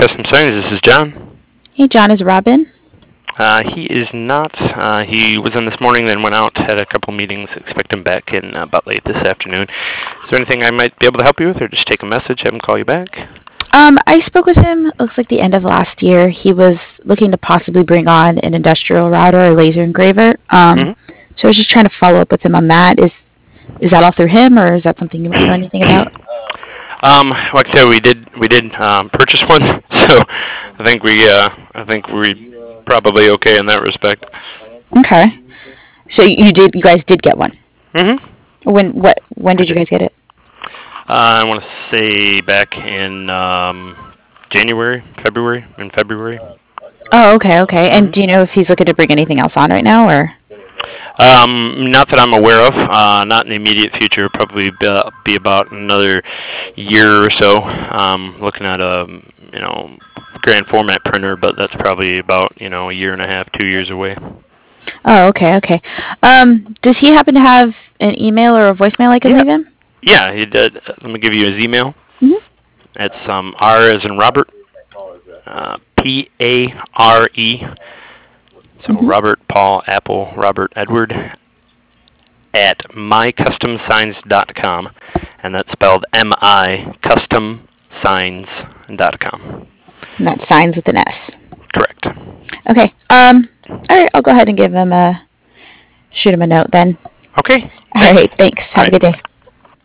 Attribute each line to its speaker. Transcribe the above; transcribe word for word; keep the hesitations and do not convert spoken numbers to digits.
Speaker 1: Custom Signs. This is John.
Speaker 2: Hey, John, is Robin?
Speaker 1: Uh, he is not. Uh, he was in this morning, then went out, had a couple meetings. Expect him back in uh, about late this afternoon. Is there anything I might be able to help you with, or just take a message, have him call you back?
Speaker 2: Um, I spoke with him, it looks like the end of last year. He was looking to possibly bring on an industrial router or laser engraver. Um,
Speaker 1: Mm-hmm.
Speaker 2: so I was just trying to follow up with him on that. Is is that all through him, or is that something you might know anything about?
Speaker 1: Um, like I said, we did we did um, purchase one, so I think we uh, I think we probably okay in that respect.
Speaker 2: Okay. So you did, you guys did get one.
Speaker 1: Mm-hmm.
Speaker 2: When what? When
Speaker 1: We
Speaker 2: did you
Speaker 1: did.
Speaker 2: guys get it?
Speaker 1: Uh, I want to say back in um, January, February, in February.
Speaker 2: Oh, okay, okay. And
Speaker 1: Mm-hmm.
Speaker 2: do you know if he's looking to bring anything else on right now, or?
Speaker 1: Um, not that I'm aware of. Uh, not in the immediate future. Probably be, be about another year or so. Um, looking at a you know grand format printer, but that's probably about you know a year and a half, two years away.
Speaker 2: Oh, okay, okay. Um, does he happen to have an email or a voicemail I can
Speaker 1: Yeah,
Speaker 2: leave him?
Speaker 1: yeah. He did. Let me give you his email.
Speaker 2: Hmm.
Speaker 1: It's um R as in Robert, uh, P A R E. So
Speaker 2: Hmm.
Speaker 1: Robert Paul Apple Robert Edward at my custom signs dot com, and that's spelled M I custom signs dot com.
Speaker 2: And that's signs with an S.
Speaker 1: Correct.
Speaker 2: Okay. Um. All right. I'll go ahead and give him a shoot him a note then.
Speaker 1: Okay.
Speaker 2: All
Speaker 1: Thanks.
Speaker 2: right. Thanks.
Speaker 1: All
Speaker 2: Have a
Speaker 1: right.
Speaker 2: good day.